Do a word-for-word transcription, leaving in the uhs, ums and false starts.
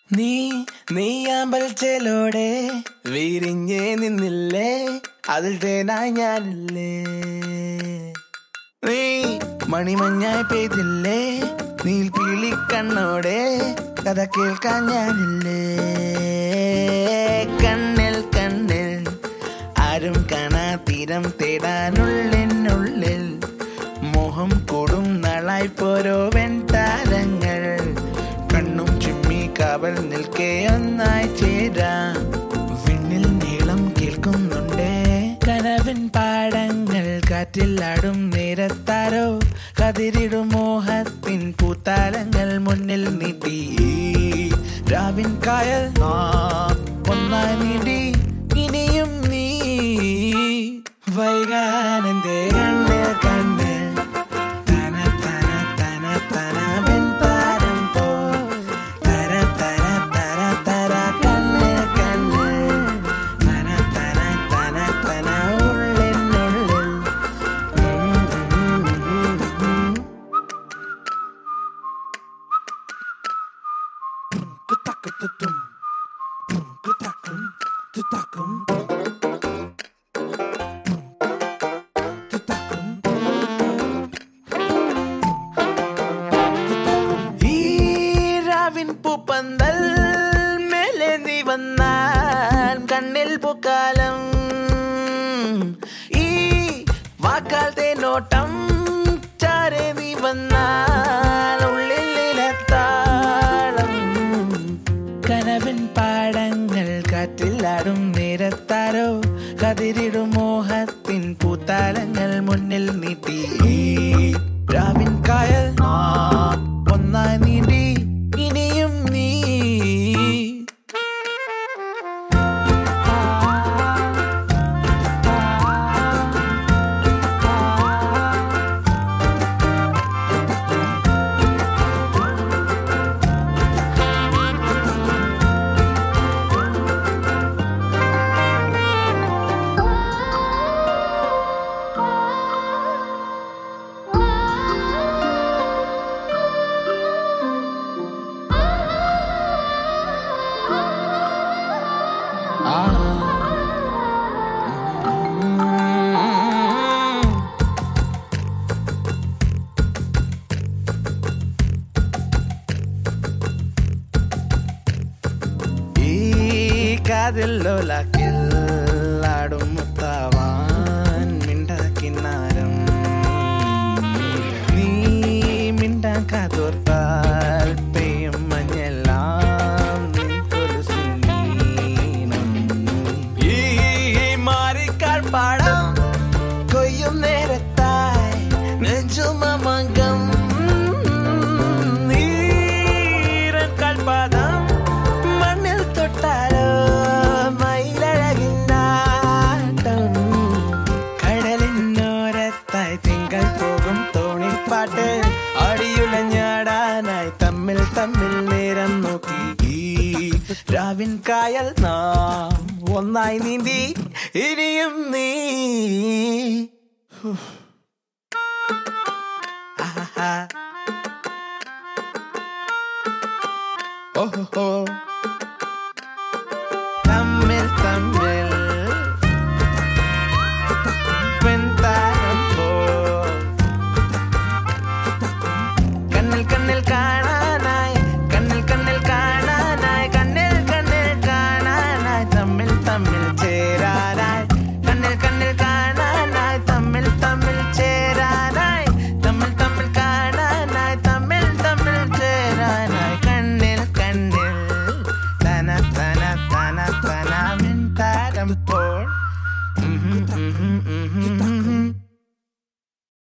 നീ നീയാമ്പൽ ചേലോടെ വിരിഞ്ഞേ നിന്നില്ലേ, അതിൽ തേനായി ഞാനില്ലേ. നീ മണിമഞ്ഞായി പെയ്തില്ലേ, നീൽപ്പീലി കണ്ണോടെ കഥ കേൾക്കാൻ ഞാനില്ലേ. കണ്ണിൽ കണ്ണിൽ ആരും കാണാ തീരം തേടാനുള്ളിനുള്ളിൽ മോഹം കൂടും നാളായി പോരോ വെൺതാരങ്ങൾ. കണ്ണും ചിമ്മി കാവൽ നിൽക്കേ ഒന്നായി ചേരാം. വിണ്ണിൽ നീളം കേൾക്കുന്നുണ്ടേ കനവിൻ പാടങ്ങൾ, കാറ്റിലാടും നേരത്താരോ കതിരിടും മോഹത്തിൻ പൂത്താലങ്ങൾ മുന്നിൽ നീട്ടി. രാവിൻ കായൽ ഒന്നായി നീട്ടി ഇനിയും നീ വൈകാനന്റെ കണ്ണിൽ കണ്ണിൽ പൂപ്പന്തൽ മേലെ നീ വന്നാൽ കണ്ണിൽ പൂക്കാലം. ഈ വാക്കാൽ തേനോട്ടം ചാരെ നീ വന്നാൽ ഉള്ളിലെത്താളം. കനവിൻ പാടങ്ങൾ കാറ്റിലാടും നേരത്താരോ കതിരിടും മോഹത്തിൻ പൂത്താലങ്ങൾ മുന്നിൽ നീട്ടി. രാവിൻ കായൽ ഒന്നായി നീട്ടി ഇനിയും നീ. കാതിലോലാക്കിൽ ആടും മുത്താവാൻ മിണ്ടക്കിന്നാരം. നീ മിണ്ടാൻ കാതോർത്താൽ പെയ്യും മഞ്ഞെല്ലാം നിൻകൊലുസിനീണം. ഈ മാറിക്കാൾ പാടാം കൊയ്യും നേരത്തായി നെഞ്ചുമമംഗം. നീരൻ കാൽപാദം മണ്ണിൽ തൊട്ടാലോ അടിയുലഞ്ഞാടാനായി തമ്മിൽ തമ്മിൽ നേരം നോക്കി. രാവിൻ കായൽ നാം ഒന്നായി നീന്തി ഇനിയും നീ. ഓഹോ തമ്മിൽ തമ്മിൽ കണ്ണിൽ കാണാനായി കണ്ണിൽ കണ്ണിൽ കാണാനായി കണ്ണിൽ കണ്ണിൽ കാണാനായി തമ്മിൽ തമ്മിൽ ചേരാനായി കണ്ണിൽ കണ്ണിൽ കാണാനായി തമ്മിൽ തമ്മിൽ ചേരാനായി തമ്മിൽ തമ്മിൽ കാണാനായി തമ്മിൽ തമ്മിൽ ചേരാനായി കണ്ണിൽ കണ്ണിൽ തന തന തന തന മിൻതാരം പോൾ.